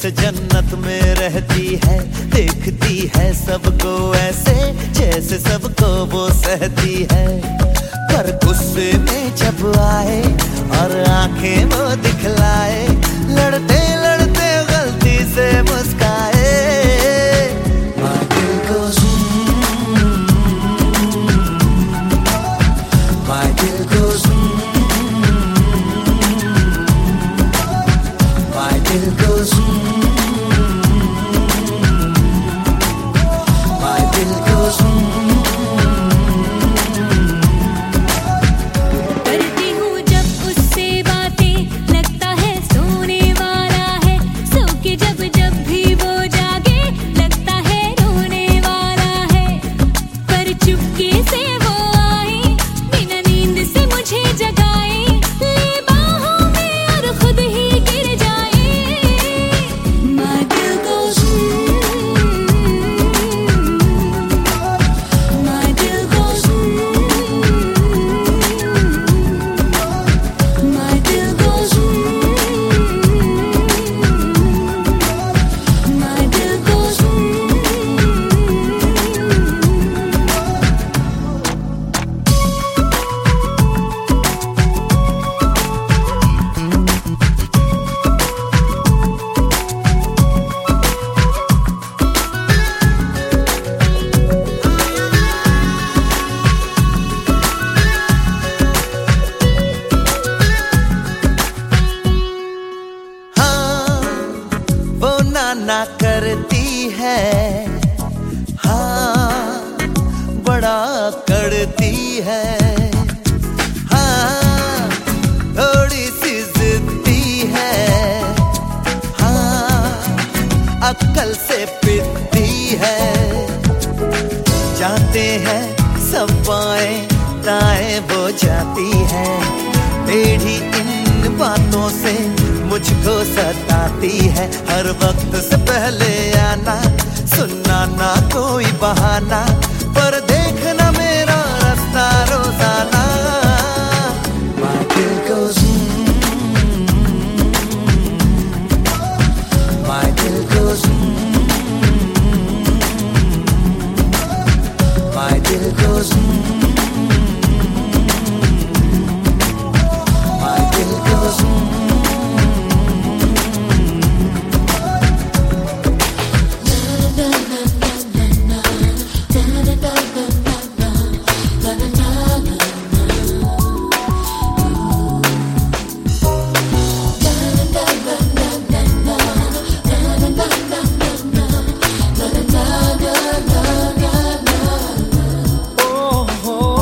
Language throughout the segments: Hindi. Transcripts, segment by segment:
जैसे जन्नत में रहती है, देखती है सबको ऐसे जैसे सबको वो सहती है। पर गुस्से में जब आए और आंखें वो दिखलाए, लड़ते लड़ते गलती से मुस्काए। My दिल goes my दिल goes my दिल goes my दिल goes करती हूँ जब उससे बातें, लगता है सोने वाला है। सो के जब जब भी वो जागे, लगता है रोने वाला है। पर चुपके से वो आए, बिना नींद से मुझे जगाए, ले बाहों में और खुद ही गिर जाए। My दिल goes my दिल goes my दिल goes my दिल goes हाँ, वो नाना करती है, हाँ बड़ा करती है। हाँ, थोड़ी सी जिद्दी है, हाँ अक्ल से पिटती है। जाते हैं सब बाएं दाएं वो जाती है, टेढ़ी इन बातों से मुझको सताती है। हर वक्त से पहले आना, सुनना ना कोई बहाना, पर देखना मेरा रास्ता रोजाना। My दिल goes my दिल goes my दिल goes my दिल goes oh, oh,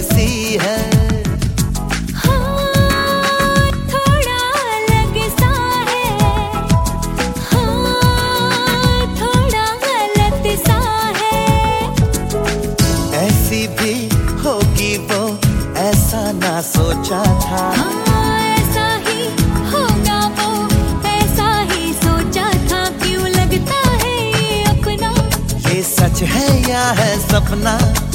सी है। हाँ, थोड़ा अलग सा है, हाँ, थोड़ा गलत सा है। ऐसी भी होगी वो, ऐसा ना सोचा था। हाँ, ऐसा ही होगा वो, ऐसा ही सोचा था। क्यों लगता है ये अपना, ये सच है या है सपना?